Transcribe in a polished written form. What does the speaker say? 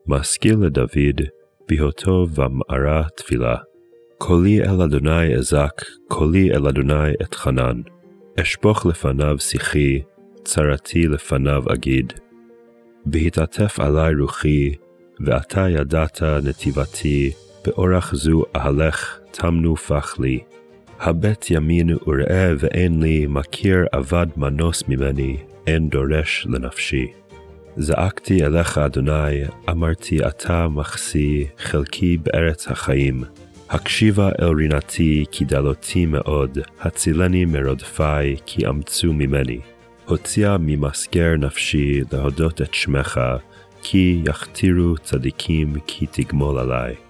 משכיל לדוד, בהיותו במערה תפילה. קולי אל אדוני אזעק, קולי אל אדוני אתחנן. אשפוך לפניו שיחי, צרתי לפניו אגיד. בהתעטף עלי רוחי, ואתה ידעת נתיבתי, באורח זו אהלך, תמנו פח לי. הבט ימין וראה ואין לי, מכיר אבד מנוס ממני, אין דורש לנפשי. זעקתי אליך אדוני, אמרתי אתה מחסי, חלקי בארץ החיים. הקשיבה אל רינתי, כי דלותי מאוד, הצילני מרודפי, כי אמצו ממני. הוציאה ממסגר נפשי להודות את שמך, כי יכתירו צדיקים, כי תגמול עלי.